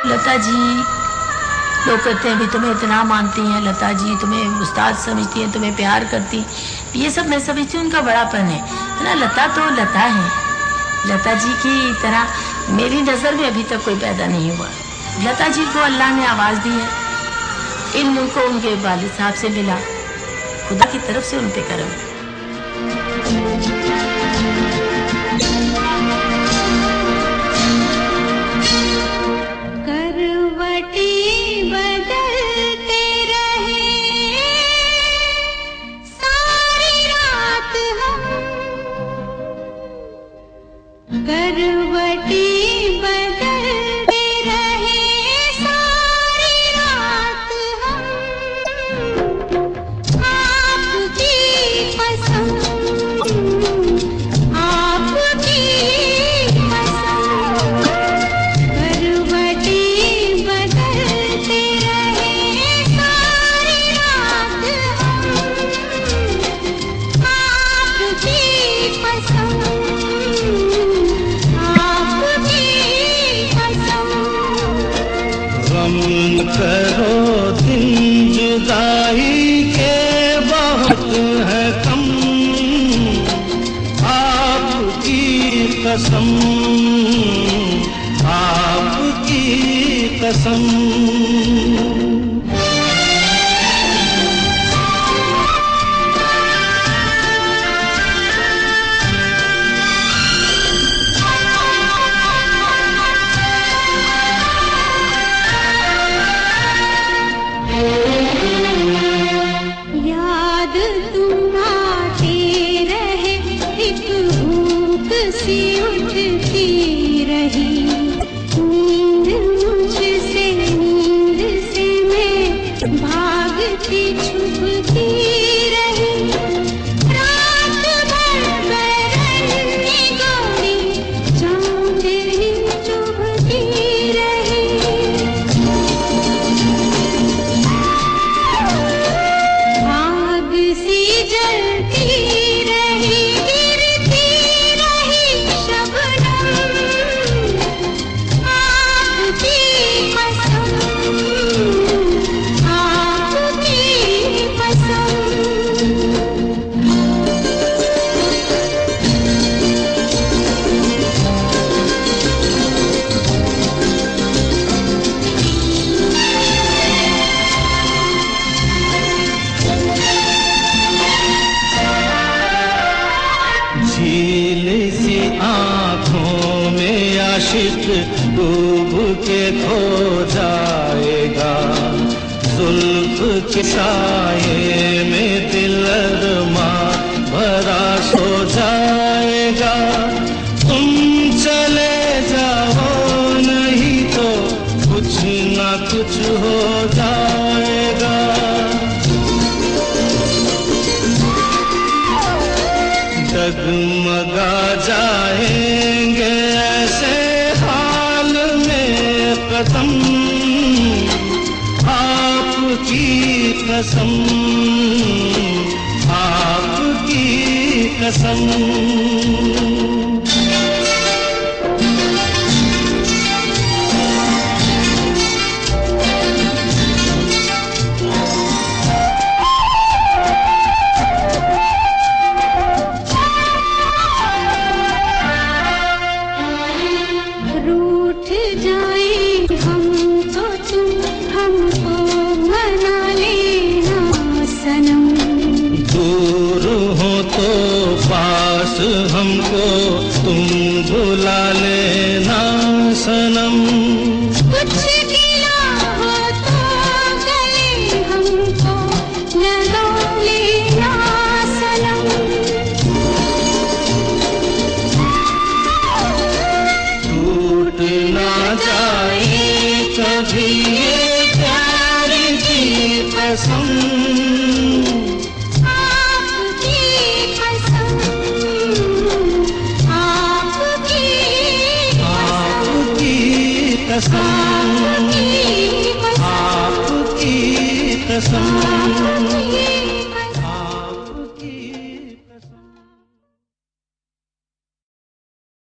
लता जी, लोग कहते हैं भी तुम्हें इतना मानती हैं लता जी, तुम्हें उस्ताद समझती हैं, तुम्हें प्यार करती हैं, ये सब मैं समझती हूँ उनका बड़ापन है ना। लता तो लता है, लता जी की तरह मेरी नज़र में अभी तक कोई पैदा नहीं हुआ। लता जी को अल्लाह ने आवाज़ दी है, इल्म उनको उनके वालिद साहब से मिला, खुदा की तरफ से उन पे करम। करो दिन जुदाई के बहुत है कम, आपकी कसम, आपकी कसम। झील सी आँखों में आशिक डूब के खो जाएगा, जुल्फ के साये में दिल अरमा भरा सो जाएगा। तुम चले जाओ नहीं तो कुछ ना कुछ हो जाएगा। डगमगा जाएंगे ऐसे हाल में कदम, आपकी कसम, आपकी कसम। पास हमको तुम भुला लेना सनम, कुछ गिला हो तो गले हमको लगा लेना सनम। टूट ना जाए कभी ये प्यार की कसम, कसम, आपकी कसम।